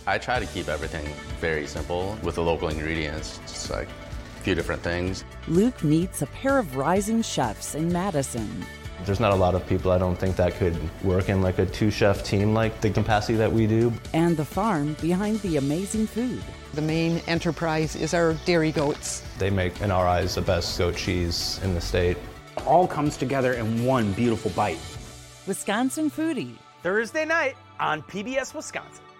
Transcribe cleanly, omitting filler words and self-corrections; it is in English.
I try to keep everything very simple with the local ingredients, just like a few different things. Luke meets a pair of rising chefs in Madison. There's not a lot of people, I don't think, that could work in like a two-chef team like the capacity that we do. And the farm behind the amazing food. The main enterprise is our dairy goats. They make, in our eyes, the best goat cheese in the state. It all comes together in one beautiful bite. Wisconsin Foodie. Thursday night on PBS Wisconsin.